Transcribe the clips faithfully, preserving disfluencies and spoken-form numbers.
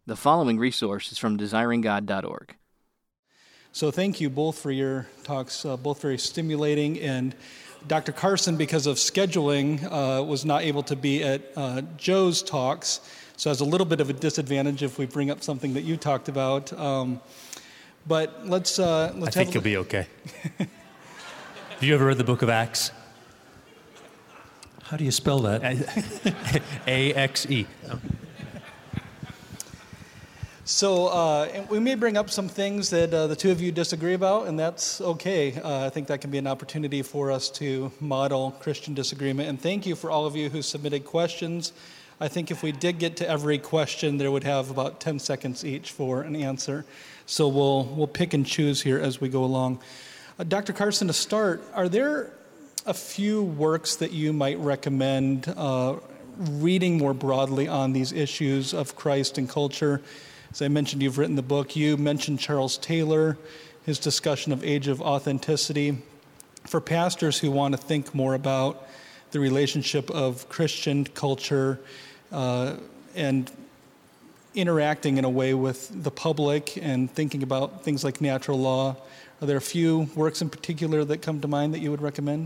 The following resource is from desiring god dot org. So thank you both for your talks, uh, both very stimulating. And Doctor Carson, because of scheduling, uh, was not able to be at uh, Joe's talks, so has a little bit of a disadvantage if we bring up something that you talked about. Um, but let's uh, let's. I have think you'll be okay. Have you ever read the book of Acts? How do you spell that? A X E. So uh, we may bring up some things that uh, the two of you disagree about, and that's okay. Uh, I think that can be an opportunity for us to model Christian disagreement. And thank you for all of you who submitted questions. I think if we did get to every question, there would have about ten seconds each for an answer. So we'll we'll pick and choose here as we go along. Uh, Doctor Carson, to start, are there a few works that you might recommend uh, reading more broadly on these issues of Christ and culture? As I mentioned, you've written the book. You mentioned Charles Taylor, his discussion of Age of Authenticity. For pastors who want to think more about the relationship of Christian culture uh, and interacting in a way with the public and thinking about things like natural law, are there a few works in particular that come to mind that you would recommend?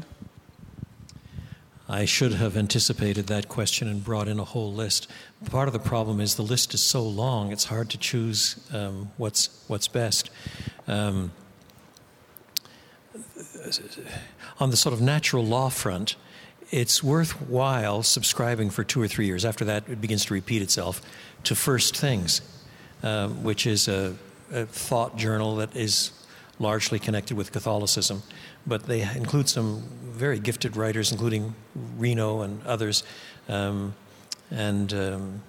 I should have anticipated that question and brought in a whole list. Part of the problem is the list is so long, it's hard to choose um, what's what's best. Um, on the sort of natural law front, it's worthwhile subscribing for two or three years. After that, it begins to repeat itself, to First Things, uh, which is a, a thought journal that is largely connected with Catholicism, but they include some very gifted writers, including Reno and others, um, and um,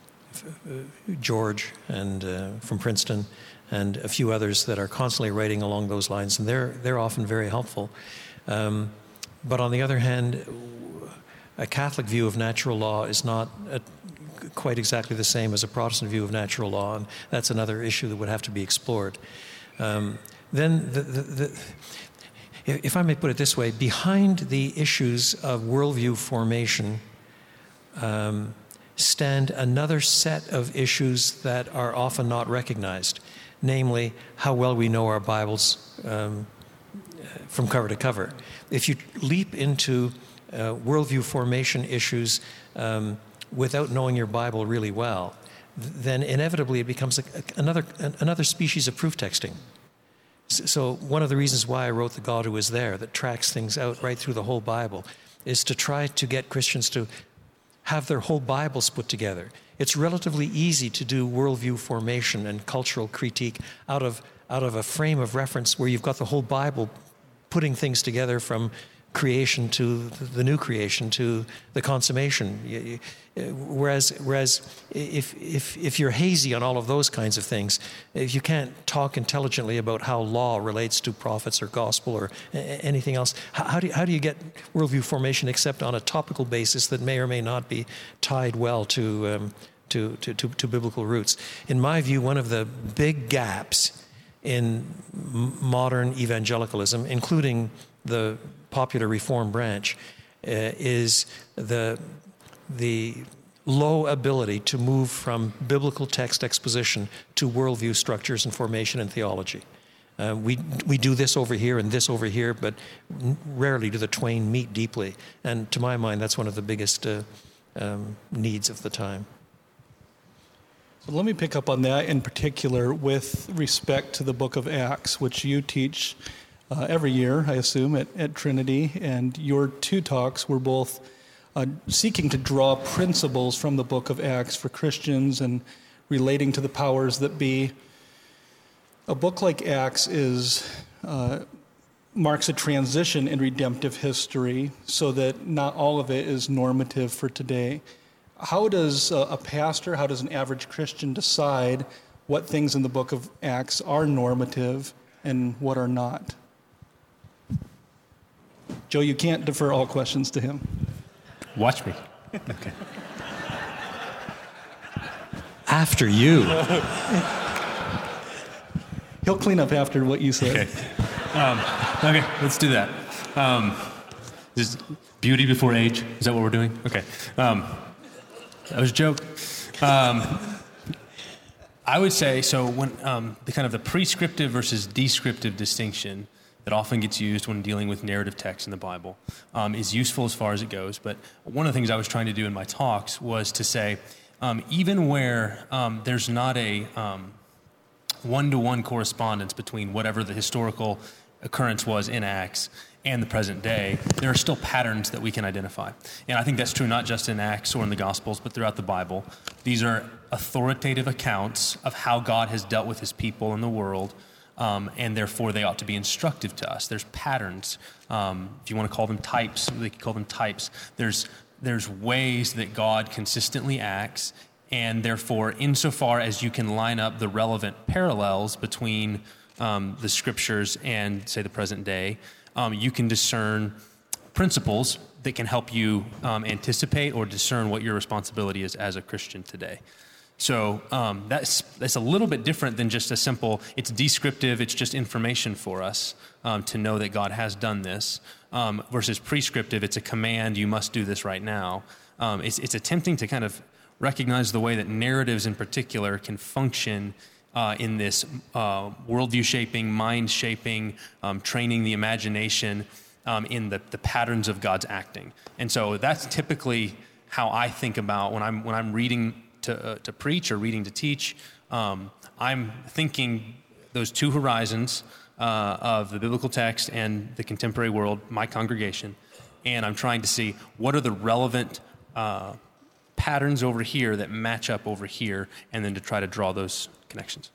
George and uh, from Princeton, and a few others that are constantly writing along those lines, and they're they're often very helpful. Um, but on the other hand, a Catholic view of natural law is not a, quite exactly the same as a Protestant view of natural law, and that's another issue that would have to be explored. Um, then the, the, the if I may put it this way, behind the issues of worldview formation um, stand another set of issues that are often not recognized, namely how well we know our Bibles um, from cover to cover. If you leap into uh, worldview formation issues um, without knowing your Bible really well, then inevitably it becomes a, a, another, another species of proof texting. So one of the reasons why I wrote The God Who Is There, that tracks things out right through the whole Bible, is to try to get Christians to have their whole Bibles put together. It's relatively easy to do worldview formation and cultural critique out of out of a frame of reference where you've got the whole Bible putting things together from creation to the new creation to the consummation. Whereas, whereas if if if you're hazy on all of those kinds of things, if you can't talk intelligently about how law relates to prophets or gospel or anything else, how do you, how do you get worldview formation except on a topical basis that may or may not be tied well to um, to, to to to biblical roots? In my view, one of the big gaps in modern evangelicalism, including the popular Reform branch, uh, is the the low ability to move from biblical text exposition to worldview structures and formation and theology. Uh, we we do this over here and this over here, but rarely do the twain meet deeply. And to my mind, that's one of the biggest uh, um, needs of the time. So let me pick up on that in particular with respect to the book of Acts, which you teach uh, every year, I assume, at, at Trinity. And your two talks were both uh, seeking to draw principles from the book of Acts for Christians and relating to the powers that be. A book like Acts is uh, marks a transition in redemptive history so that not all of it is normative for today. How does a pastor, how does an average Christian decide what things in the book of Acts are normative and what are not? Joe, you can't defer all questions to him. Watch me. Okay. After you. He'll clean up after what you said. Okay, um, okay let's do that. Um, is beauty before age? Is that what we're doing? Okay. Um, That was a joke. Um, I would say, so when um, the kind of the prescriptive versus descriptive distinction that often gets used when dealing with narrative text in the Bible um, is useful as far as it goes. But one of the things I was trying to do in my talks was to say, um, even where um, there's not a um, one-to-one correspondence between whatever the historical occurrence was in Acts and the present day, there are still patterns that we can identify. And I think that's true not just in Acts or in the Gospels, but throughout the Bible. These are authoritative accounts of how God has dealt with his people in the world, um, and therefore they ought to be instructive to us. There's patterns. Um, if you want to call them types, we could call them types. There's, there's ways that God consistently acts, and therefore, insofar as you can line up the relevant parallels between um, the Scriptures and, say, the present day, Um, you can discern principles that can help you um, anticipate or discern what your responsibility is as a Christian today. So um, that's that's a little bit different than just a simple, it's descriptive, it's just information for us um, to know that God has done this, um, versus prescriptive, it's a command, you must do this right now. Um, it's, it's attempting to kind of recognize the way that narratives in particular can function Uh, in this uh, worldview shaping, mind shaping, um, training the imagination um, in the, the patterns of God's acting. And so that's typically how I think about when I'm when I'm reading to uh, to preach or reading to teach. Um, I'm thinking those two horizons uh, of the biblical text and the contemporary world, my congregation, and I'm trying to see what are the relevant uh, patterns over here that match up over here, and then to try to draw those connections.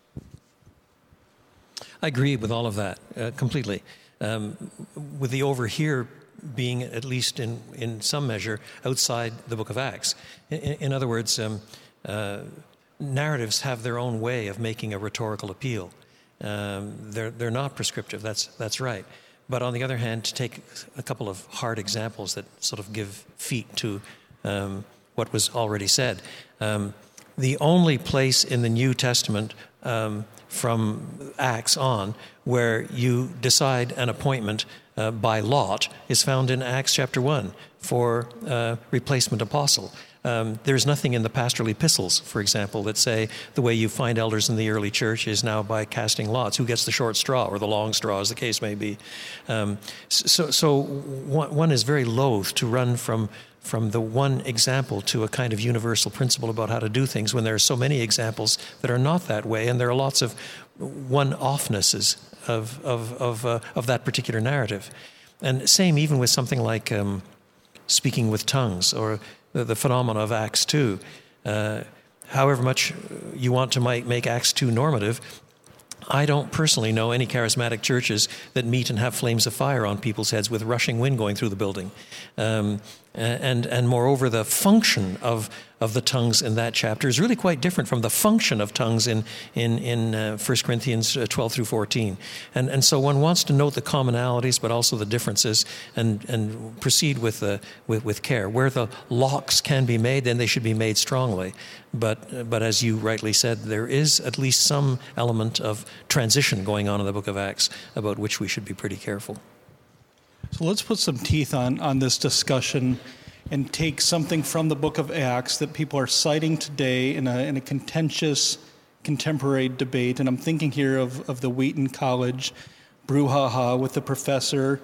I agree with all of that uh, completely. Um, with the over here being, at least in, in some measure, outside the book of Acts. In, in other words, um, uh, narratives have their own way of making a rhetorical appeal. Um, they're, they're not prescriptive, that's, that's right. But on the other hand, to take a couple of hard examples that sort of give feet to um, what was already said. Um, the only place in the New Testament um, from Acts on where you decide an appointment uh, by lot is found in Acts chapter one for uh, replacement apostle. Um, there's nothing in the pastoral epistles, for example, that say the way you find elders in the early church is now by casting lots. Who gets the short straw or the long straw, as the case may be. Um, so so one, one is very loath to run from from the one example to a kind of universal principle about how to do things when there are so many examples that are not that way, and there are lots of one-offnesses of of of, uh, of that particular narrative. And same even with something like um, speaking with tongues or the, the phenomena of Acts two. Uh, however much you want to make Acts two normative, I don't personally know any charismatic churches that meet and have flames of fire on people's heads with rushing wind going through the building. Um, and and moreover, the function of of the tongues in that chapter is really quite different from the function of tongues in in in uh, First Corinthians twelve through fourteen. And and so one wants to note the commonalities, but also the differences, and and proceed with the with, with care. Where the locks can be made, then they should be made strongly. But but as you rightly said, there is at least some element of transition going on in the book of Acts about which we should be pretty careful. So let's put some teeth on, on this discussion and take something from the book of Acts that people are citing today in a, in a contentious contemporary debate. And I'm thinking here of, of the Wheaton College brouhaha with the professor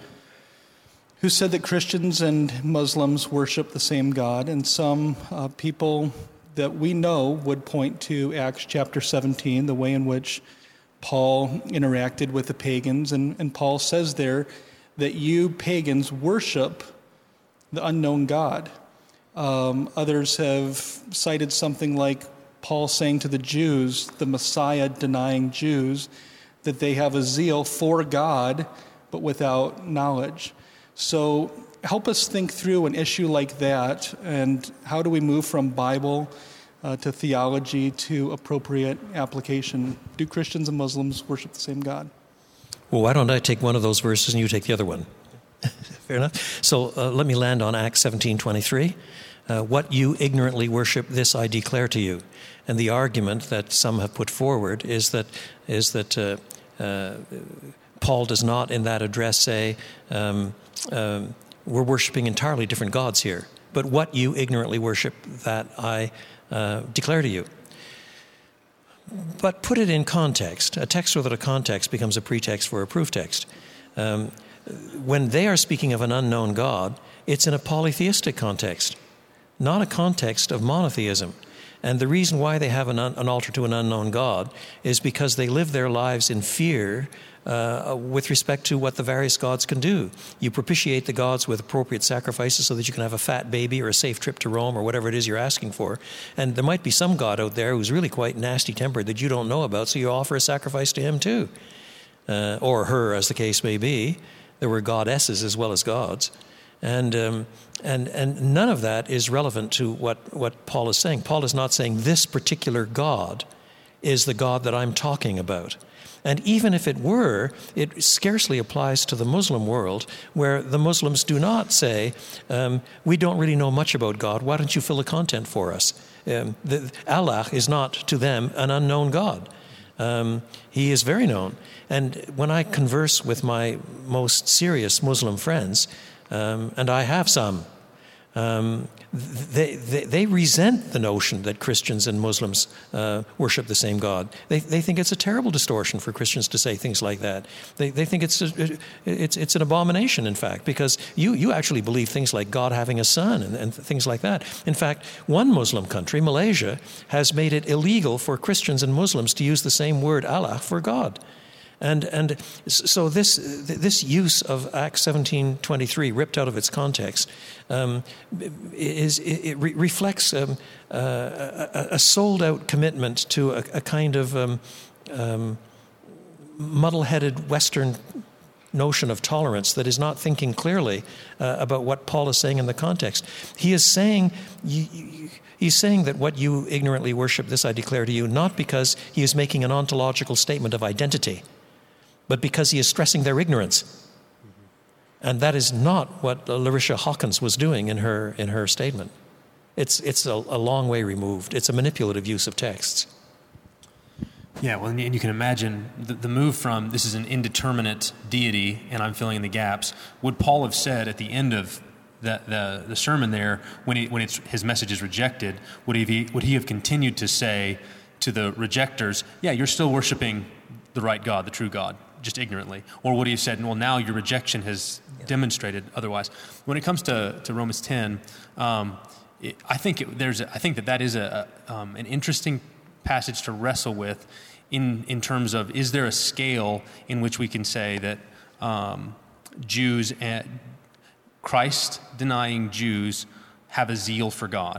who said that Christians and Muslims worship the same God. And some uh, people that we know would point to Acts chapter seventeen, the way in which Paul interacted with the pagans. And, and Paul says there that you pagans worship the unknown God. Um, others have cited something like Paul saying to the Jews, the Messiah-denying Jews, that they have a zeal for God, but without knowledge. So help us think through an issue like that, and how do we move from Bible uh, to theology to appropriate application? Do Christians and Muslims worship the same God? Well, why don't I take one of those verses and you take the other one? Fair enough. So uh, let me land on Acts seventeen twenty-three. Uh, what you ignorantly worship, this I declare to you. And the argument that some have put forward is that is that uh, uh, Paul does not in that address say, um, um, we're worshiping entirely different gods here. But what you ignorantly worship, that I uh, declare to you. but put it in context. A text without a context becomes a pretext for a proof text. Um, when they are speaking of an unknown God, it's in a polytheistic context, not a context of monotheism. And the reason why they have an, un- an altar to an unknown God is because they live their lives in fear uh, with respect to what the various gods can do. You propitiate the gods with appropriate sacrifices so that you can have a fat baby or a safe trip to Rome or whatever it is you're asking for. And there might be some god out there who's really quite nasty-tempered that you don't know about, so you offer a sacrifice to him too. Uh, or her, as the case may be. There were goddesses as well as gods. And um, and and none of that is relevant to what, what Paul is saying. Paul is not saying this particular God is the God that I'm talking about. And even if it were, it scarcely applies to the Muslim world, where the Muslims do not say, um, we don't really know much about God, why don't you fill the content for us? Um, the, Allah is not to them an unknown God. Um, he is very known. And when I converse with my most serious Muslim friends, um, and I have some, um, they, they, they resent the notion that Christians and Muslims uh, worship the same God. They, they think it's a terrible distortion for Christians to say things like that. They, they think it's, a, it's, it's an abomination, in fact, because you, you actually believe things like God having a son and, and things like that. In fact, one Muslim country, Malaysia, has made it illegal for Christians and Muslims to use the same word Allah for God. And and so this this use of Acts seventeen twenty-three, ripped out of its context, um, is it re- reflects um, uh, a, a sold-out commitment to a, a kind of um, um, muddle-headed Western notion of tolerance that is not thinking clearly uh, about what Paul is saying in the context. He is saying. You, you, He's saying that what you ignorantly worship, this I declare to you, not because he is making an ontological statement of identity, but because he is stressing their ignorance. And that is not what Larisha Hawkins was doing in her in her statement. It's it's a, a long way removed. It's a manipulative use of texts. Yeah, well, and you can imagine the, the move from this is an indeterminate deity and I'm filling in the gaps. Would Paul have said at the end of the the, the sermon there, when he, when it's, his message is rejected, would he would he have continued to say to the rejectors, yeah, you're still worshiping the right God, the true God, just ignorantly? Or would he have said, well, now your rejection has yeah. demonstrated otherwise? When it comes to, to Romans ten, um, it, I think it, there's a, I think that that is a, a um, an interesting passage to wrestle with in in terms of, is there a scale in which we can say that um, Jews and Christ-denying Jews have a zeal for God?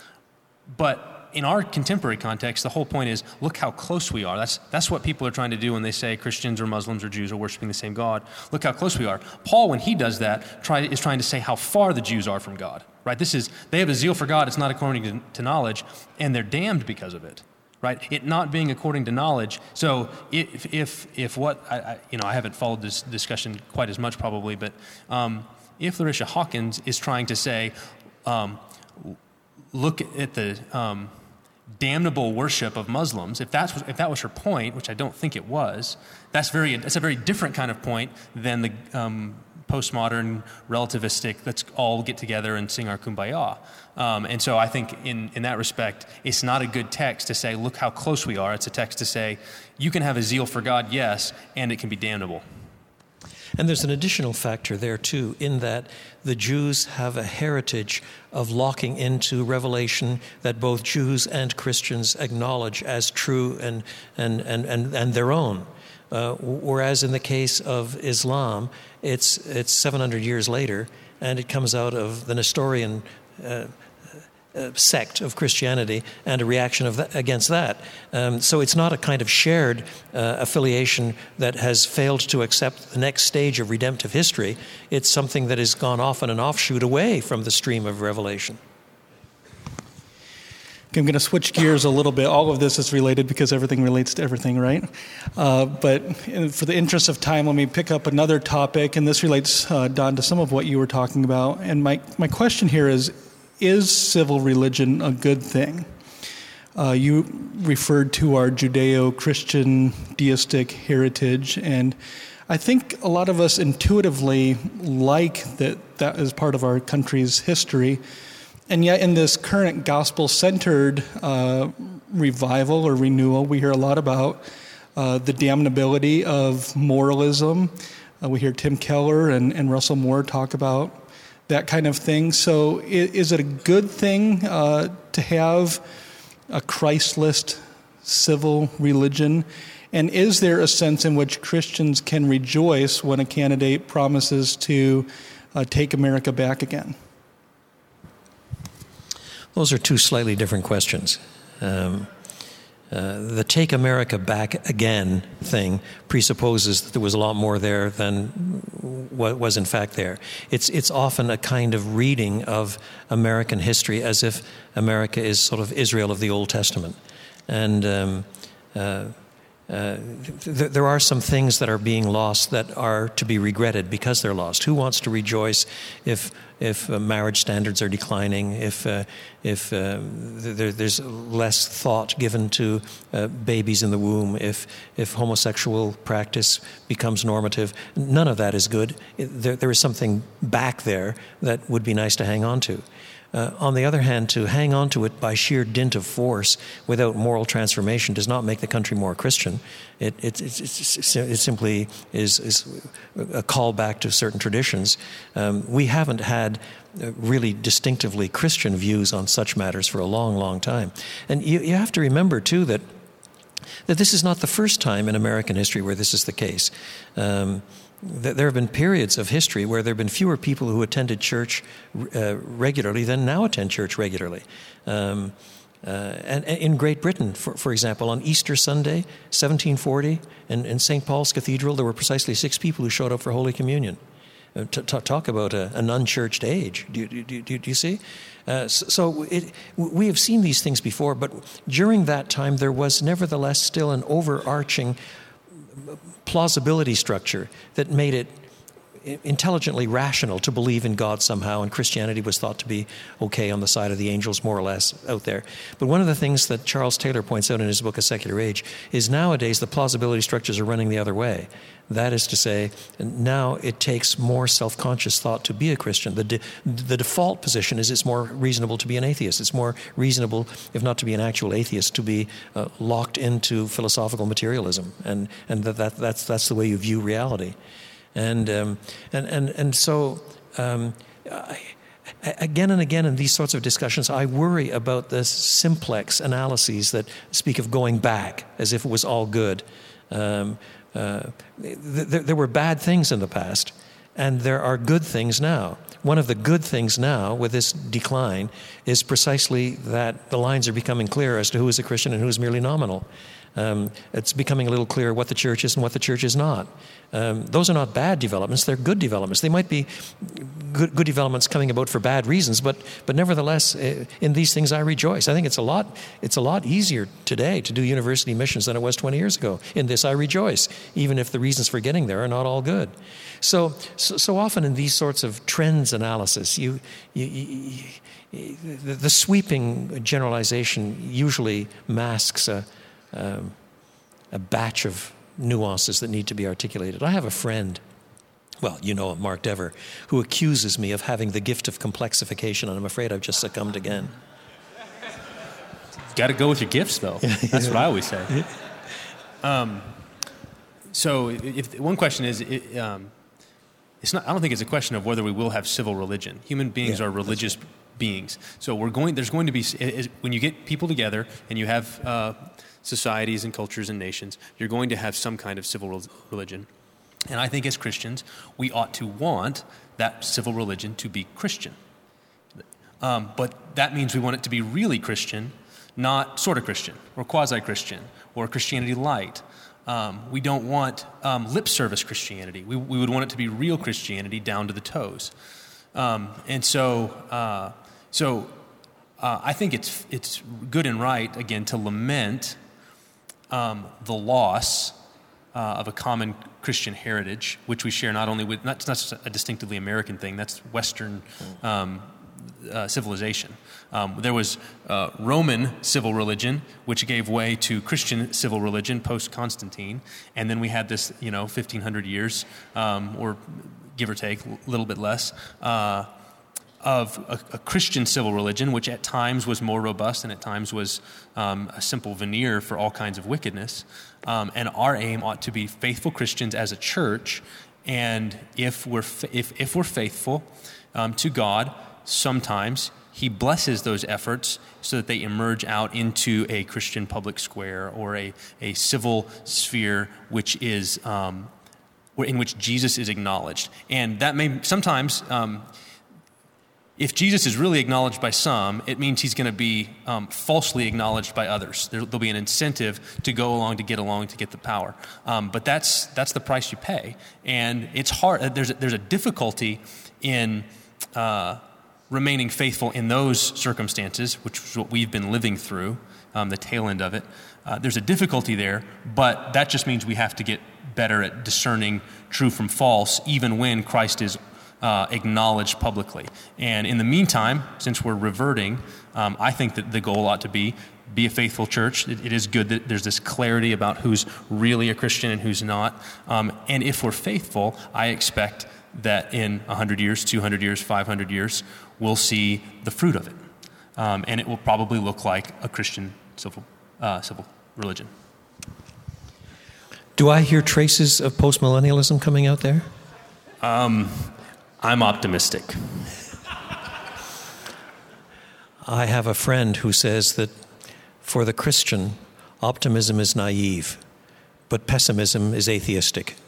But in our contemporary context, the whole point is, look how close we are. That's that's what people are trying to do when they say Christians or Muslims or Jews are worshiping the same God. Look how close we are. Paul, when he does that, try, is trying to say how far the Jews are from God. Right? This is, they have a zeal for God. It's not according to, to knowledge, and they're damned because of it. Right? It not being according to knowledge. So if if if what I, I you know I haven't followed this discussion quite as much probably, but um, if Larisha Hawkins is trying to say, um, look at the um, damnable worship of Muslims, if that's if that was her point, which I don't think it was, that's very that's a very different kind of point than the um, postmodern relativistic, let's all get together and sing our kumbaya. Um, and so I think in, in that respect, it's not a good text to say, look how close we are. It's a text to say, you can have a zeal for God, yes, and it can be damnable. And there's an additional factor there, too, in that the Jews have a heritage of locking into revelation that both Jews and Christians acknowledge as true and, and, and, and, and their own. Uh, whereas in the case of Islam, it's it's seven hundred years later, and it comes out of the Nestorian uh, uh, sect of Christianity and a reaction of that, against that. Um, so it's not a kind of shared uh, affiliation that has failed to accept the next stage of redemptive history. It's something that has gone off on an offshoot away from the stream of revelation. I'm going to switch gears a little bit. All of this is related because everything relates to everything, right? Uh, but in, for the interest of time, let me pick up another topic, and this relates, uh, Don, to some of what you were talking about. And my, my question here is, is civil religion a good thing? Uh, you referred to our Judeo-Christian deistic heritage, and I think a lot of us intuitively like that that is part of our country's history. And yet in this current gospel-centered uh, revival or renewal. We hear a lot about uh, the damnability of moralism. Uh, we hear Tim Keller and, and Russell Moore talk about that kind of thing. So is, is it a good thing uh, to have a Christless civil religion? And is there a sense in which Christians can rejoice when a candidate promises to uh, take America back again? Those are two slightly different questions. Um, uh, the take America back again thing presupposes that there was a lot more there than what was in fact there. It's, it's often a kind of reading of American history as if America is sort of Israel of the Old Testament. And um, uh, Uh, th- there are some things that are being lost that are to be regretted because they're lost. Who wants to rejoice if if uh, marriage standards are declining, if uh, if uh, there, there's less thought given to uh, babies in the womb, if if homosexual practice becomes normative? None of that is good. It, there, there is something back there that would be nice to hang on to. Uh, on the other hand, to hang on to it by sheer dint of force without moral transformation does not make the country more Christian. It, it, it, it, it simply is, is a callback to certain traditions. Um, we haven't had really distinctively Christian views on such matters for a long, long time. And you, you have to remember, too, that, that this is not the first time in American history where this is the case. Um, There have been periods of history where there have been fewer people who attended church uh, regularly than now attend church regularly. Um, uh, and, and in Great Britain, for, for example, on Easter Sunday, seventeen forty, in, in Saint Paul's Cathedral, there were precisely six people who showed up for Holy Communion. Uh, to, to talk about a, an unchurched age. Do you, do, do, do you see? Uh, so so it, we have seen these things before, but during that time there was nevertheless still an overarching plausibility structure that made it intelligently rational to believe in God somehow, and Christianity was thought to be okay on the side of the angels, more or less, out there. But one of the things that Charles Taylor points out in his book, A Secular Age, is nowadays the plausibility structures are running the other way. That is to say, now it takes more self-conscious thought to be a Christian. The, de- the default position is it's more reasonable to be an atheist. It's more reasonable, if not to be an actual atheist, to be uh, locked into philosophical materialism. And, and that, that, that's, that's the way you view reality. And um, and and and so um, I, again and again in these sorts of discussions, I worry about the simplex analyses that speak of going back as if it was all good. Um, uh, th- th- there were bad things in the past, and there are good things now. One of the good things now with this decline is precisely that the lines are becoming clear as to who is a Christian and who is merely nominal. Um, it's becoming a little clearer what the church is and what the church is not. Um, those are not bad developments, they're good developments. They might be good, good developments coming about for bad reasons, but but nevertheless, uh, in these things I rejoice. I think it's a lot it's a lot easier today to do university missions than it was twenty years ago. In this I rejoice, even if the reasons for getting there are not all good. So so, so often in these sorts of trends analysis, you, you, you, you the, the sweeping generalization usually masks a Um, a batch of nuances that need to be articulated. I have a friend, well, you know him, Mark Dever, who accuses me of having the gift of complexification, and I'm afraid I've just succumbed again. You've got to go with your gifts, though. That's what I always say. Um, so, if one question is, it, um, it's not. I don't think it's a question of whether we will have civil religion. Human beings yeah, are religious right. beings. So we're going. There's going to be when you get people together and you have. Uh, societies and cultures and nations, you're going to have some kind of civil religion. And I think as Christians, we ought to want that civil religion to be Christian. Um, but that means we want it to be really Christian, not sort of Christian, or quasi-Christian, or Christianity light. Um, we don't want um, lip service Christianity. We, we would want it to be real Christianity down to the toes. Um, and so, uh, so uh, I think it's it's good and right, again, to lament Um, the loss uh, of a common Christian heritage, which we share not only with, not, it's not just a distinctively American thing, that's Western um, uh, civilization. Um, there was uh, Roman civil religion, which gave way to Christian civil religion post-Constantine, and then we had this, you know, fifteen hundred years, um, or give or take, a little bit less, uh, of a, a Christian civil religion, which at times was more robust and at times was um, a simple veneer for all kinds of wickedness. Um, and our aim ought to be faithful Christians as a church. And if we're fa- if if we're faithful um, to God, sometimes He blesses those efforts so that they emerge out into a Christian public square or a a civil sphere, which is um, in which Jesus is acknowledged. And that may sometimes. Um, If Jesus is really acknowledged by some, it means he's going to be um, falsely acknowledged by others. There, there'll be an incentive to go along, to get along, to get the power. Um, but that's that's the price you pay, and it's hard. There's a, there's a difficulty in uh, remaining faithful in those circumstances, which is what we've been living through, um, the tail end of it. Uh, there's a difficulty there, but that just means we have to get better at discerning true from false, even when Christ is Uh, acknowledged publicly. And in the meantime, since we're reverting, um, I think that the goal ought to be be a faithful church. It, it is good that there's this clarity about who's really a Christian and who's not. Um, and if we're faithful, I expect that in one hundred years, two hundred years, five hundred years, we'll see the fruit of it. Um, and it will probably look like a Christian civil, uh, civil religion. Do I hear traces of postmillennialism coming out there? Um... I'm optimistic. I have a friend who says that for the Christian, optimism is naive, but pessimism is atheistic.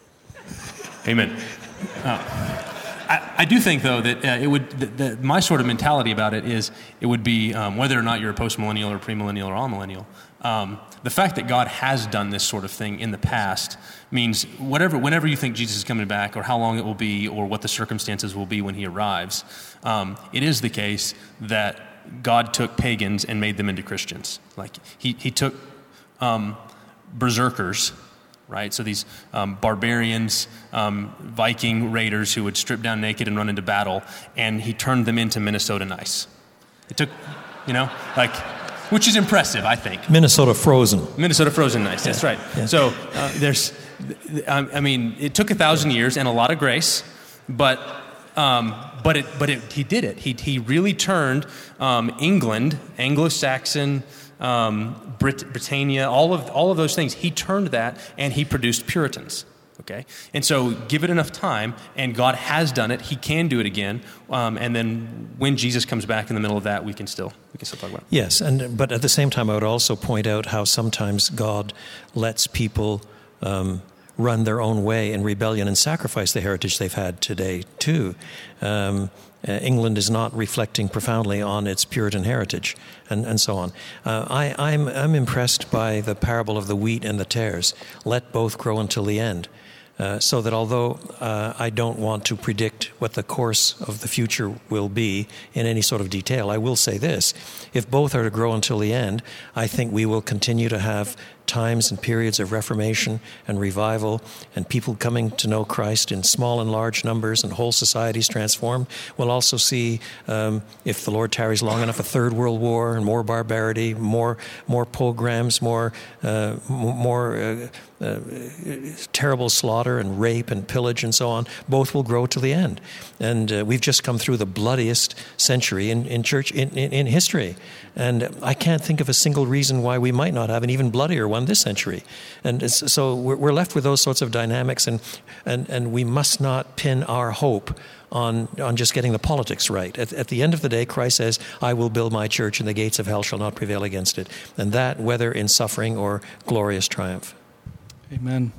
Amen. Uh, I, I do think, though, that uh, it would. That, that my sort of mentality about it is, it would be um, whether or not you're a postmillennial or premillennial or amillennial. Um, the fact that God has done this sort of thing in the past means whatever, whenever you think Jesus is coming back, or how long it will be, or what the circumstances will be when He arrives, um, it is the case that God took pagans and made them into Christians. Like He He took um, berserkers. Right, so these um, barbarians, um, Viking raiders who would strip down naked and run into battle, and He turned them into Minnesota nice. It took, you know, like, which is impressive, I think. Minnesota frozen. Minnesota frozen nice. That's right. Yeah. So uh, there's, I mean, it took a thousand years and a lot of grace, but um, but it but it, He did it. He he really turned um, England, Anglo-Saxon. Um, Brit- Britannia, all of all of those things. He turned that, and He produced Puritans. Okay, and so give it enough time, and God has done it. He can do it again, um, and then when Jesus comes back in the middle of that, we can still we can still talk about it. Yes, and but at the same time, I would also point out how sometimes God lets people um, run their own way in rebellion and sacrifice the heritage they've had today too. Um, Uh, England is not reflecting profoundly on its Puritan heritage, and, and so on. Uh, I, I'm, I'm impressed by the parable of the wheat and the tares. Let both grow until the end. Uh, so that although uh, I don't want to predict what the course of the future will be in any sort of detail, I will say this. If both are to grow until the end, I think we will continue to have times and periods of reformation and revival and people coming to know Christ in small and large numbers and whole societies transformed. We'll also see, um, if the Lord tarries long enough, a third world war and more barbarity, more more pogroms, more uh, more uh, uh, terrible slaughter and rape and pillage and so on. Both will grow till the end. And uh, we've just come through the bloodiest century in, in church in, in, in history. And I can't think of a single reason why we might not have an even bloodier one this century. And it's, so we're, we're left with those sorts of dynamics, and, and, and we must not pin our hope on, on just getting the politics right. At, at the end of the day, Christ says, I will build my church, and the gates of hell shall not prevail against it. And that, whether in suffering or glorious triumph. Amen.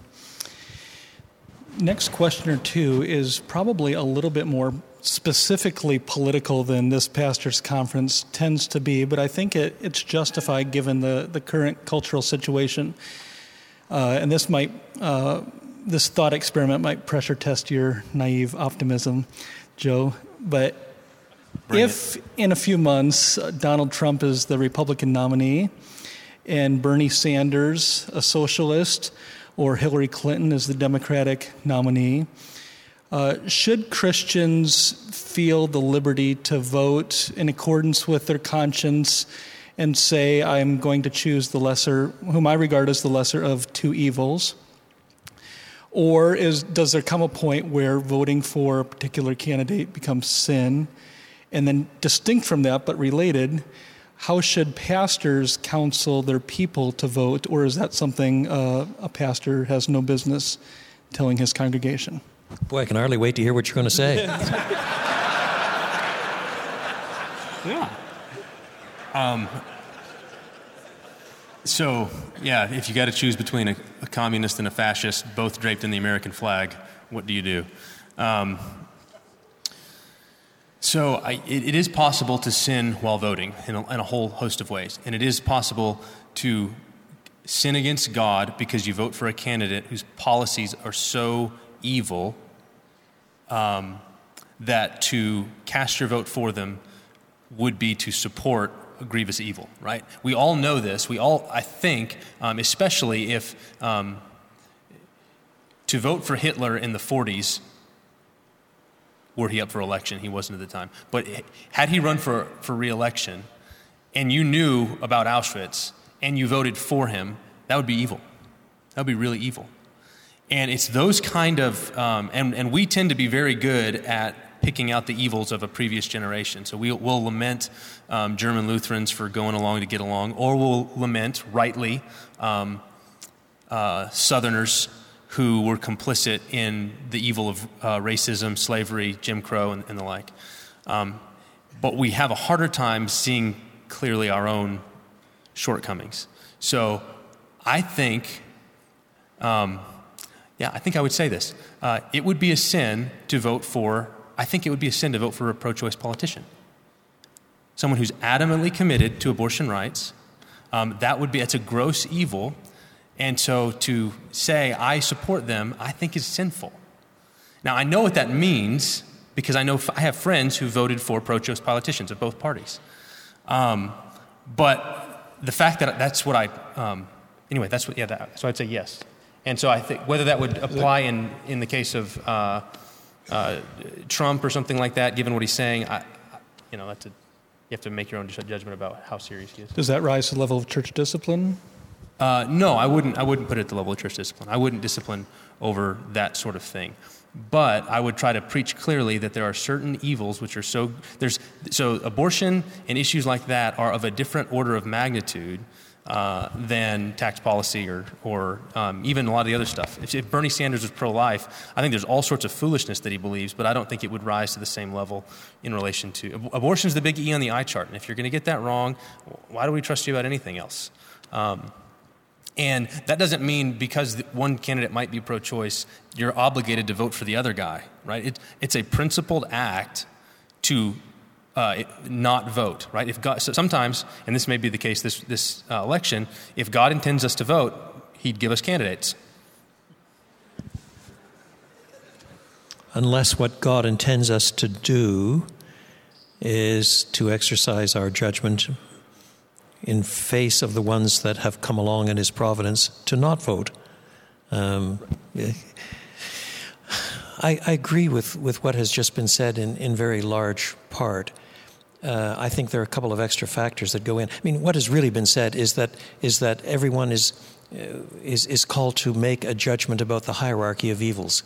Next question or two is probably a little bit more specifically political than this pastor's conference tends to be, but I think it, it's justified given the, the current cultural situation. Uh, and this might, uh, this thought experiment might pressure test your naive optimism, Joe. But Bring if it. in a few months uh, Donald Trump is the Republican nominee and Bernie Sanders, a socialist, or Hillary Clinton is the Democratic nominee, Uh, should Christians feel the liberty to vote in accordance with their conscience and say, I'm going to choose the lesser, whom I regard as the lesser of two evils? Or is does there come a point where voting for a particular candidate becomes sin? And then distinct from that, but related, how should pastors counsel their people to vote, or is that something uh, a pastor has no business telling his congregation? Boy, I can hardly wait to hear what you're going to say. Yeah. Um, so, yeah, if you got to choose between a, a communist and a fascist, both draped in the American flag, what do you do? Um, so I, it, it is possible to sin while voting in a, in a whole host of ways. And it is possible to sin against God because you vote for a candidate whose policies are so evil um, that to cast your vote for them would be to support a grievous evil, right? We all know this. We all, I think, um, especially if um, to vote for Hitler in the forties, were he up for election? He wasn't at the time. But had he run for, for re-election and you knew about Auschwitz and you voted for him, that would be evil. That would be really evil. And it's those kind of, um, and, and we tend to be very good at picking out the evils of a previous generation. So we'll, we'll lament um, German Lutherans for going along to get along, or we'll lament, rightly, um, uh, Southerners who were complicit in the evil of uh, racism, slavery, Jim Crow, and, and the like. Um, but we have a harder time seeing clearly our own shortcomings. So I think, um, yeah, I think I would say this. Uh, it would be a sin to vote for, I think it would be a sin to vote for a pro-choice politician. Someone who's adamantly committed to abortion rights. Um, that would be, it's a gross evil. And so to say, I support them, I think is sinful. Now, I know what that means because I know I have friends who voted for pro-choice politicians of both parties. Um, but the fact that that's what I, um, anyway, that's what, yeah, that, so I'd say yes. And so I think whether that would apply in, in the case of uh, uh, Trump or something like that, given what he's saying, I, you know, that's a, you have to make your own judgment about how serious he is. Does that rise to the level of church discipline? Uh, no, I wouldn't. I wouldn't put it at the level of church discipline. I wouldn't discipline over that sort of thing. But I would try to preach clearly that there are certain evils which are so there's so abortion and issues like that are of a different order of magnitude uh, than tax policy or or um, even a lot of the other stuff. If, if Bernie Sanders was pro-life, I think there's all sorts of foolishness that he believes, but I don't think it would rise to the same level in relation to ab- abortion is the big E on the eye chart. And if you're going to get that wrong, why do we trust you about anything else? Um, And that doesn't mean because one candidate might be pro-choice, you're obligated to vote for the other guy, right? It, it's a principled act to uh, not vote, right? If God, so sometimes, and this may be the case this this uh, election, if God intends us to vote, He'd give us candidates. Unless what God intends us to do is to exercise our judgment in face of the ones that have come along in His providence to not vote. Um, I, I agree with, with what has just been said in, in very large part. Uh, I think there are a couple of extra factors that go in. I mean, what has really been said is that is that everyone is uh, is is called to make a judgment about the hierarchy of evils.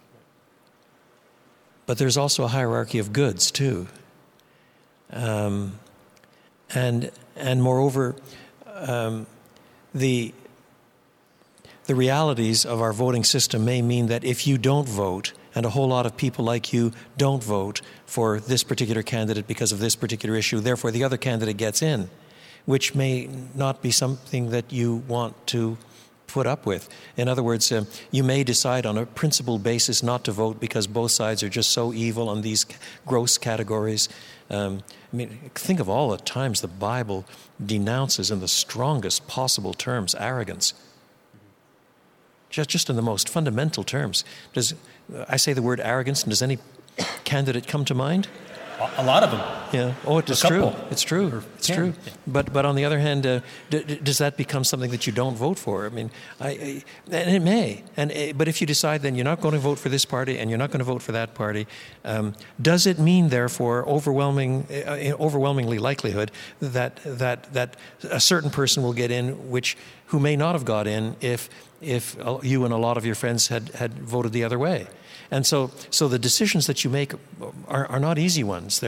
But there's also a hierarchy of goods too. Um, and And moreover, um, the the realities of our voting system may mean that if you don't vote, and a whole lot of people like you don't vote for this particular candidate because of this particular issue, therefore the other candidate gets in, which may not be something that you want to put up with. In other words, uh, you may decide on a principled basis not to vote because both sides are just so evil on these gross categories. Um, I mean, think of all the times the Bible denounces in the strongest possible terms arrogance. Just, just in the most fundamental terms. Does I say the word arrogance, and does any candidate come to mind? A lot of them. Yeah. Oh, it's true. It's true. It's true. Yeah. But but on the other hand, uh, d- d- does that become something that you don't vote for? I mean, I, I and it may. And uh, but if you decide then you're not going to vote for this party and you're not going to vote for that party, um, does it mean therefore overwhelming, uh, overwhelmingly likelihood that that that a certain person will get in, which who may not have got in if if you and a lot of your friends had had voted the other way? And so, so the decisions that you make are, are not easy ones. They're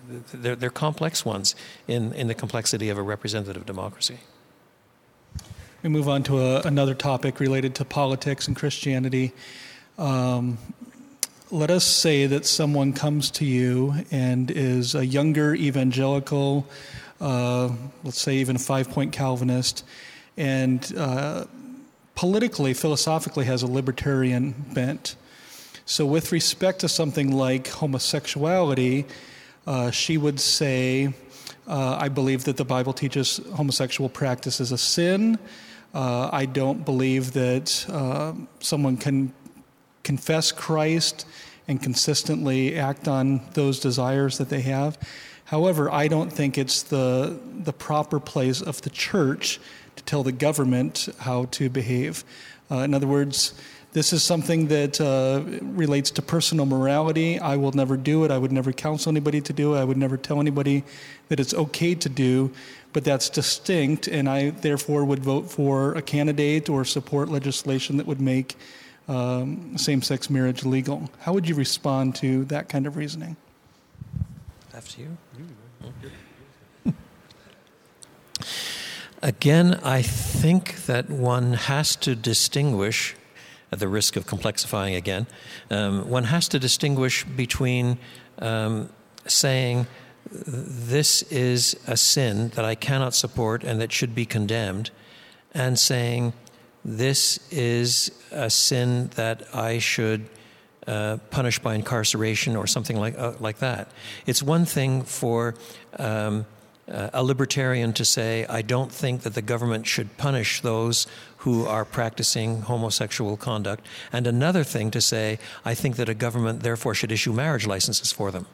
they're, they're complex ones in, in the complexity of a representative democracy. We move on to a, another topic related to politics and Christianity. Um, let us say that someone comes to you and is a younger evangelical, uh, let's say even a five-point Calvinist, and uh, politically, philosophically has a libertarian bent. So with respect to something like homosexuality, uh, she would say, uh, I believe that the Bible teaches homosexual practice is a sin. Uh, I don't believe that uh, someone can confess Christ and consistently act on those desires that they have. However, I don't think it's the the proper place of the church to tell the government how to behave. Uh, in other words, this is something that uh, relates to personal morality. I will never do it. I would never counsel anybody to do it. I would never tell anybody that it's okay to do, but that's distinct, and I therefore would vote for a candidate or support legislation that would make um, same-sex marriage legal. How would you respond to that kind of reasoning? After you. Again, I think that one has to distinguish, at the risk of complexifying again, um, one has to distinguish between um, saying this is a sin that I cannot support and that should be condemned, and saying this is a sin that I should uh, punish by incarceration or something like uh, like that. It's one thing for um, Uh, a libertarian to say, I don't think that the government should punish those who are practicing homosexual conduct, and another thing to say, I think that a government therefore should issue marriage licenses for them.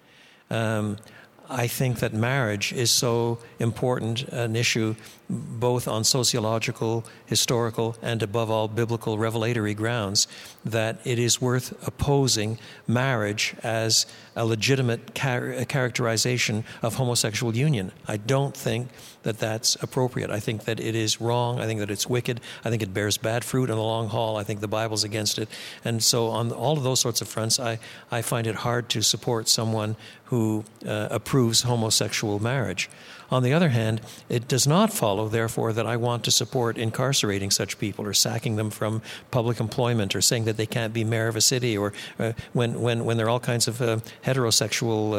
Um, I think that marriage is so important an issue, both on sociological, historical, and above all biblical revelatory grounds, that it is worth opposing marriage as a legitimate char- characterization of homosexual union. I don't think that that's appropriate. I think that it is wrong. I think that it's wicked. I think it bears bad fruit in the long haul. I think the Bible's against it. And so on all of those sorts of fronts, I, I find it hard to support someone who uh, approves homosexual marriage. On the other hand, it does not follow, therefore, that I want to support incarcerating such people or sacking them from public employment or saying that they can't be mayor of a city, or uh, when, when, when there are all kinds of uh, heterosexual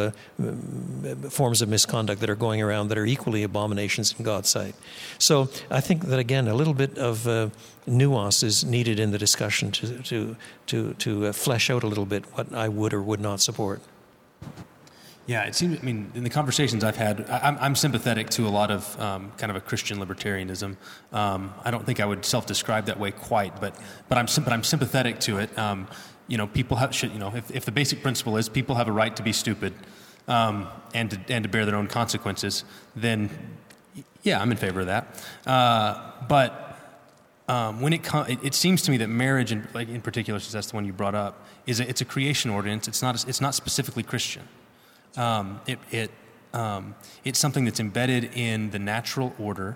uh, forms of misconduct that are going around that are equally abominations in God's sight. So I think that, again, a little bit of uh, nuance is needed in the discussion to, to, to, to uh, flesh out a little bit what I would or would not support. Yeah, it seems, I mean, in the conversations I've had, I'm, I'm sympathetic to a lot of um, kind of a Christian libertarianism. Um, I don't think I would self-describe that way quite, but but I'm but I'm sympathetic to it. Um, you know, people have, should, you know, if, if the basic principle is people have a right to be stupid um, and to, and to bear their own consequences, then yeah, I'm in favor of that. Uh, but um, when it, com- it it seems to me that marriage, in, like in particular, since that's the one you brought up, is a, it's a creation ordinance. It's not a, it's not specifically Christian. Um, it, it, um, it's something that's embedded in the natural order,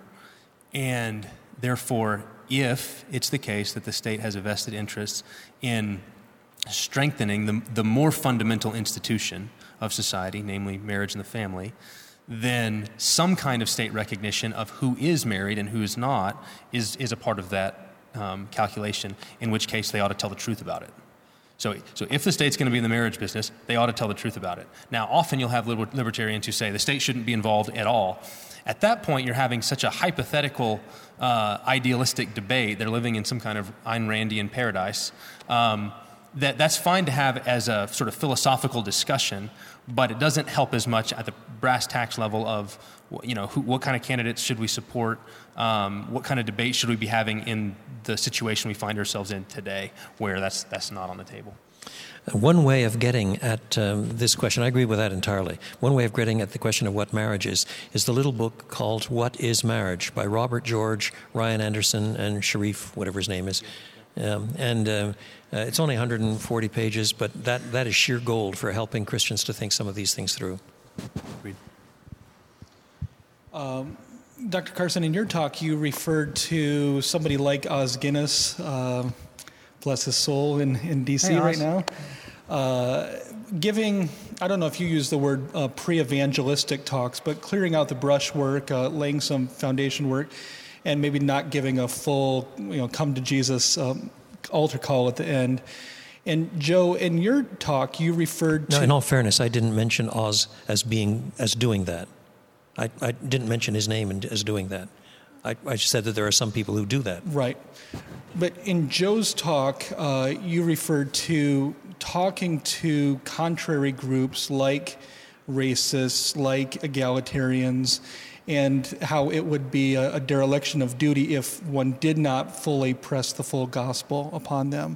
and therefore, if it's the case that the state has a vested interest in strengthening the, the more fundamental institution of society, namely marriage and the family, then some kind of state recognition of who is married and who is not is, is a part of that um, calculation, in which case they ought to tell the truth about it. So, so if the state's going to be in the marriage business, they ought to tell the truth about it. Now, often you'll have liber- libertarians who say the state shouldn't be involved at all. At that point, you're having such a hypothetical, uh, idealistic debate. They're living in some kind of Ayn Randian paradise. Um, that that's fine to have as a sort of philosophical discussion, but it doesn't help as much at the brass tacks level of, you know, who, what kind of candidates should we support? Um, what kind of debate should we be having in the situation we find ourselves in today, where that's that's not on the table? One way of getting at um, this question, I agree with that entirely. One way of getting at the question of what marriage is, is the little book called What is Marriage by Robert George, Ryan Anderson, and Sharif, whatever his name is. Um, and uh, uh, it's only one hundred forty pages, but that, that is sheer gold for helping Christians to think some of these things through. Agreed. Um, Doctor Carson, in your talk, you referred to somebody like Os Guinness, uh, bless his soul, in, in D C hey, right now. uh, giving, I don't know if you use the word uh, pre-evangelistic talks, but clearing out the brushwork, uh, laying some foundation work, and maybe not giving a full, you know, come to Jesus um, altar call at the end. And Joe, in your talk, you referred to... No, in all fairness, I didn't mention Oz as being as doing that. I, I didn't mention his name as doing that. I, I said that there are some people who do that. Right. But in Joe's talk, uh, you referred to talking to contrary groups like racists, like egalitarians, and how it would be a, a dereliction of duty if one did not fully press the full gospel upon them.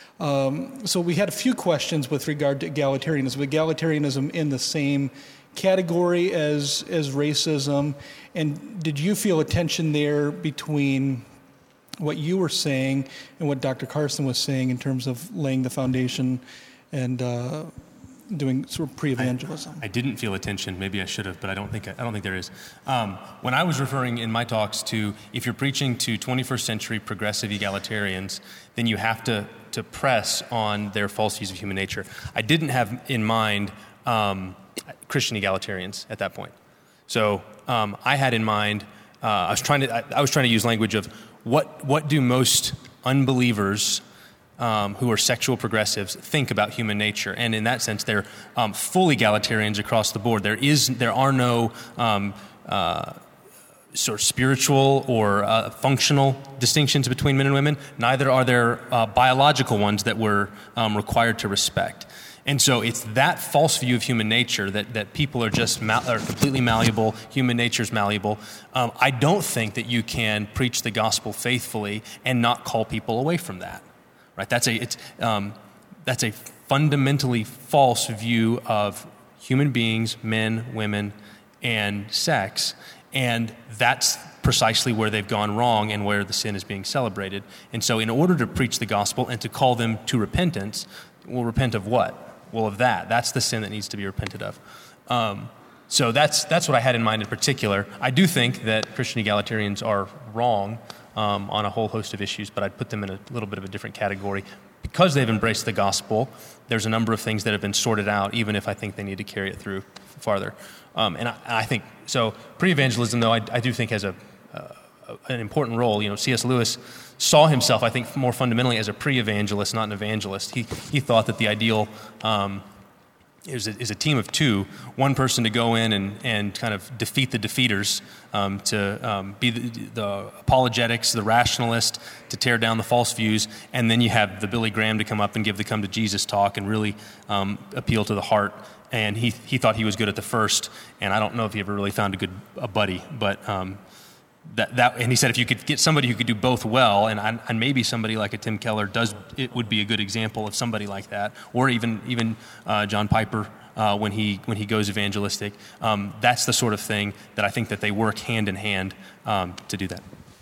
Um, so we had a few questions with regard to egalitarianism. Egalitarianism in the same category as as racism, and did you feel a tension there between what you were saying and what Doctor Carson was saying in terms of laying the foundation and uh, doing sort of pre-evangelism? I, I didn't feel a tension. Maybe I should have, but I don't think I, I don't think there is. Um, when I was referring in my talks to if you're preaching to twenty-first century progressive egalitarians, then you have to to press on their false views of human nature. I didn't have in mind um, Christian egalitarians at that point. So um, I had in mind, uh, I was trying to, I, I was trying to use language of what what do most unbelievers um, who are sexual progressives think about human nature, and in that sense, they're um, full egalitarians across the board. There is, there are no um, uh, sort of spiritual or uh, functional distinctions between men and women. Neither are there uh, biological ones that we're um, required to respect. And so it's that false view of human nature that, that people are just mal- are completely malleable, human nature's malleable. Um, I don't think that you can preach the gospel faithfully and not call people away from that. Right? That's a it's um, that's a fundamentally false view of human beings, men, women, and sex, and that's precisely where they've gone wrong and where the sin is being celebrated. And so in order to preach the gospel and to call them to repentance, well, repent of what? Well, of that. That's the sin that needs to be repented of. Um, so that's that's what I had in mind in particular. I do think that Christian egalitarians are wrong um, on a whole host of issues, but I'd put them in a little bit of a different category. Because they've embraced the gospel, there's a number of things that have been sorted out, even if I think they need to carry it through farther. Um, and I, I think, so pre-evangelism, though, I, I do think has a, uh, an important role. You know, C S Lewis saw himself, I think, more fundamentally as a pre-evangelist, not an evangelist. He he thought that the ideal um, is, a, is a team of two, one person to go in and, and kind of defeat the defeaters, um, to um, be the, the apologetics, the rationalist, to tear down the false views, and then you have the Billy Graham to come up and give the come to Jesus talk and really um, appeal to the heart. And he he thought he was good at the first, and I don't know if he ever really found a good a buddy, but um, that that and he said if you could get somebody who could do both well, and and maybe somebody like a Tim Keller does, it would be a good example of somebody like that, or even even uh, John Piper uh, when he when he goes evangelistic. Um, that's the sort of thing that I think that they work hand in hand um, to do that.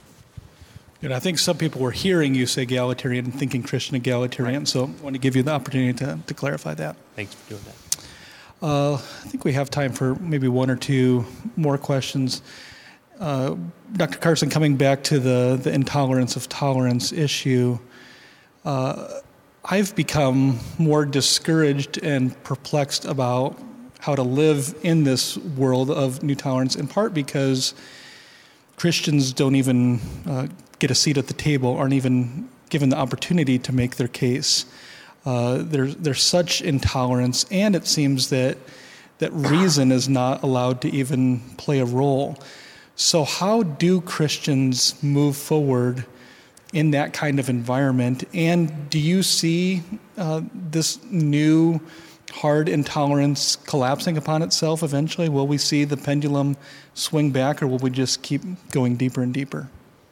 And I think some people were hearing you say egalitarian and thinking Christian egalitarian, right. So I want to give you the opportunity to, to clarify that. Thanks for doing that. Uh, I think we have time for maybe one or two more questions. Uh, Doctor Carson, coming back to the, the intolerance of tolerance issue, uh, I've become more discouraged and perplexed about how to live in this world of new tolerance, in part because Christians don't even uh, get a seat at the table, aren't even given the opportunity to make their case. Uh, there's there's such intolerance, and it seems that that reason is not allowed to even play a role. So how do Christians move forward in that kind of environment? And do you see uh, this new hard intolerance collapsing upon itself eventually? Will we see the pendulum swing back, or will we just keep going deeper and deeper?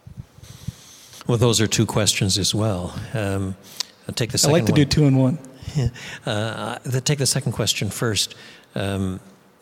Well, those are two questions as well. Um, I'll take the second I like to one. do two in one. uh, take the second question first. Um,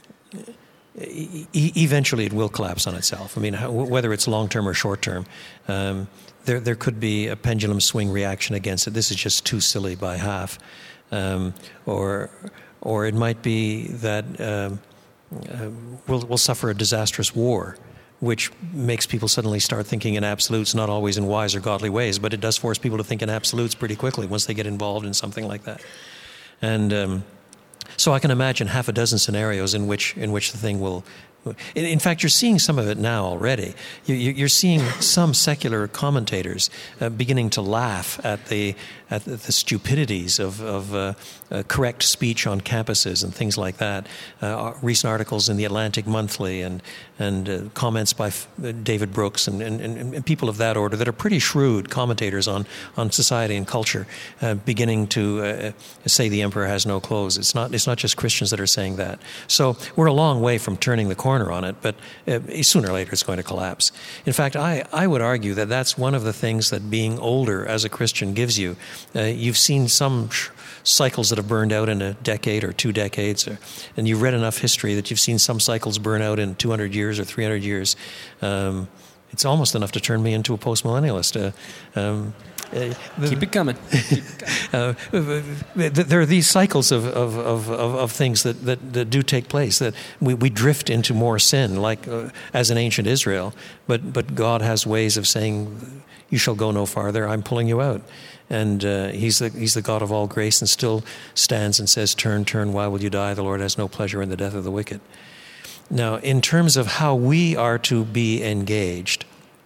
e- eventually, it will collapse on itself. I mean, how, whether it's long-term or short-term, um, there there could be a pendulum swing reaction against it. This is just too silly by half, um, or or it might be that um, uh, we'll we'll suffer a disastrous war, which makes people suddenly start thinking in absolutes, not always in wise or godly ways, but it does force people to think in absolutes pretty quickly once they get involved in something like that. And um, so I can imagine half a dozen scenarios in which in which the thing will. In, in fact, you're seeing some of it now already. You, you, you're seeing some secular commentators uh, beginning to laugh at the at the, the stupidities of, of uh, uh, correct speech on campuses and things like that. Uh, recent articles in the Atlantic Monthly and and uh, comments by F- David Brooks and, and, and people of that order that are pretty shrewd commentators on, on society and culture, uh, beginning to uh, say the emperor has no clothes. It's not it's not just Christians that are saying that. So we're a long way from turning the corner on it, but uh, sooner or later it's going to collapse. In fact, I, I would argue that that's one of the things that being older as a Christian gives you. Uh, you've seen some sh- cycles that have burned out in a decade or two decades, or, and you've read enough history that you've seen some cycles burn out in two hundred years or three hundred years. Um, it's almost enough to turn me into a post-millennialist. Uh, um, Uh, the, Keep it coming. Keep it coming. uh, there are these cycles of, of, of, of things that, that, that do take place, that we, we drift into more sin, like uh, as in ancient Israel, but, but God has ways of saying, you shall go no farther, I'm pulling you out. And uh, he's, the, he's the God of all grace and still stands and says, turn, turn, why will you die? The Lord has no pleasure in the death of the wicked. Now, in terms of how we are to be engaged,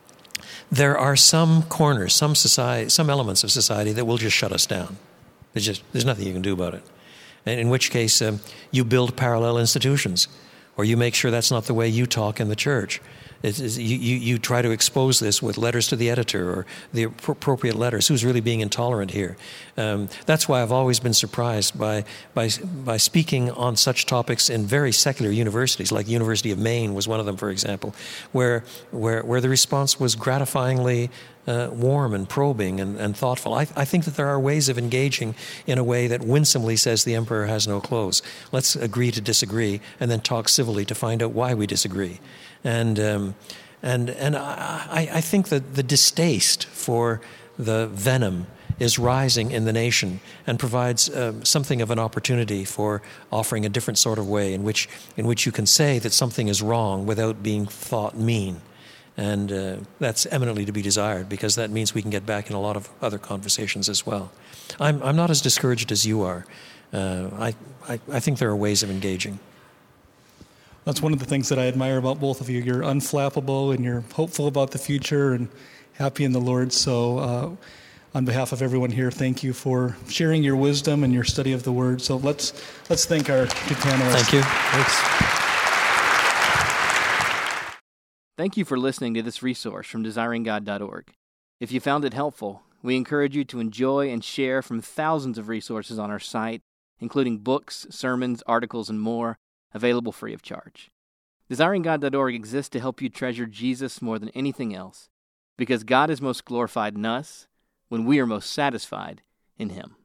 there are some corners, some society, some elements of society that will just shut us down. There's just there's nothing you can do about it. And in which case, um, you build parallel institutions, or you make sure that's not the way you talk in the church. It's, it's, you, you, you try to expose this with letters to the editor or the appropriate letters. Who's really being intolerant here? Um, that's why I've always been surprised by, by, by speaking on such topics in very secular universities, like University of Maine was one of them, for example, where, where, where the response was gratifyingly uh, warm and probing and, and thoughtful. I, I think that there are ways of engaging in a way that winsomely says the emperor has no clothes. Let's agree to disagree and then talk civilly to find out why we disagree. And um, and and I, I think that the distaste for the venom is rising in the nation and provides uh, something of an opportunity for offering a different sort of way in which in which you can say that something is wrong without being thought mean. And uh, that's eminently to be desired, because that means we can get back in a lot of other conversations as well. I'm I'm not as discouraged as you are. Uh, I, I I think there are ways of engaging. That's one of the things that I admire about both of you. You're unflappable and you're hopeful about the future and happy in the Lord. So uh, on behalf of everyone here, thank you for sharing your wisdom and your study of the Word. So let's let's thank our two panelists. Thank you. Thanks. Thank you for listening to this resource from desiring god dot org. If you found it helpful, we encourage you to enjoy and share from thousands of resources on our site, including books, sermons, articles, and more, available free of charge. desiring god dot org exists to help you treasure Jesus more than anything else, because God is most glorified in us when we are most satisfied in Him.